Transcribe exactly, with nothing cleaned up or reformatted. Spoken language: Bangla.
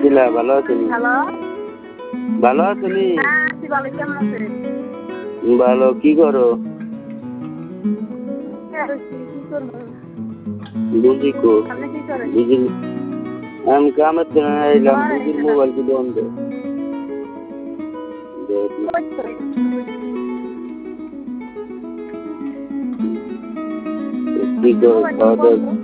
শিলা ভালো আছেন? হ্যালো। ভালো আছেন? হ্যাঁ আছি ভালো, কেমন আছেন? ভালো। কি করো? আর কি কি করবো? বুঝি কো আপনি কি করেন? বুঝি আমি কামের জন্য এলাম। ঘরে বুঝির না। মোবাইল কি বন্ধ? কই তো? কি করো? মোবাইল খাওয়া দাওয়া বন্ধ।